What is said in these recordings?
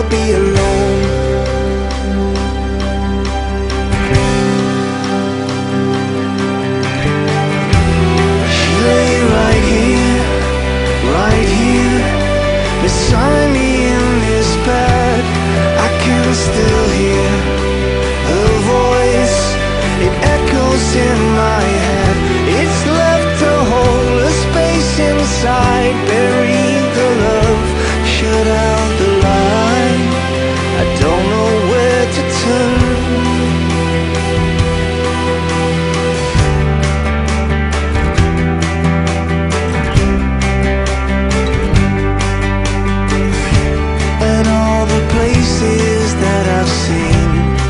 be alone. She lay right here, beside me in this bed. I can still hear her voice, it echoes in my head. It's left a hole, a space inside. Bury the love, shut out the light. I don't know where to turn. And all the places that I've seen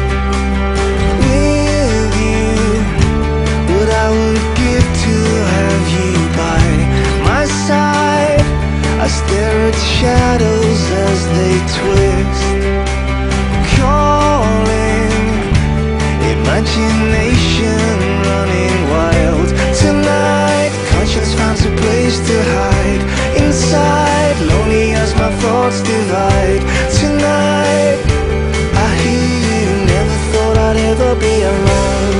with you, what I would give to have you by my side. I stare at shadows as they twist, calling imagination running wild. Tonight, conscience finds a place to hide inside, lonely as my thoughts divide. Tonight, I hear you, never thought I'd ever be alone.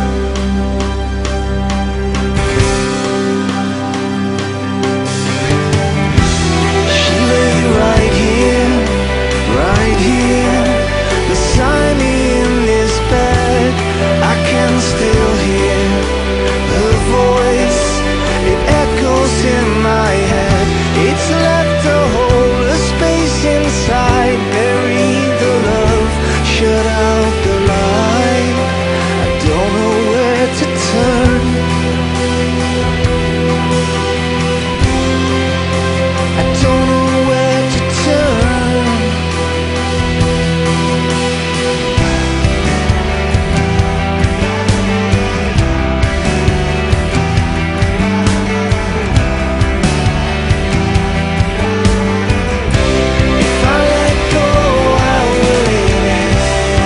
She lay right here, beside me in this bed. I can still hear her voice, it echoes in my head. It's left a hole, a space inside. Bury the love, shut out the light. I don't know where to turn. I don't know where to turn. If I let go, how will it end?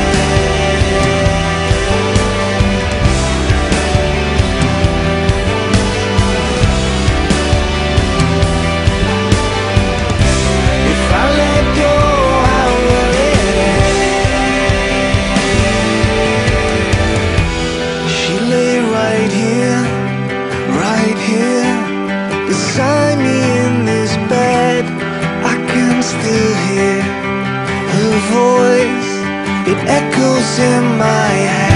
If I let go, how will it end? She lay right here, beside me in this bed. I can still hear her voice, it echoes in my head.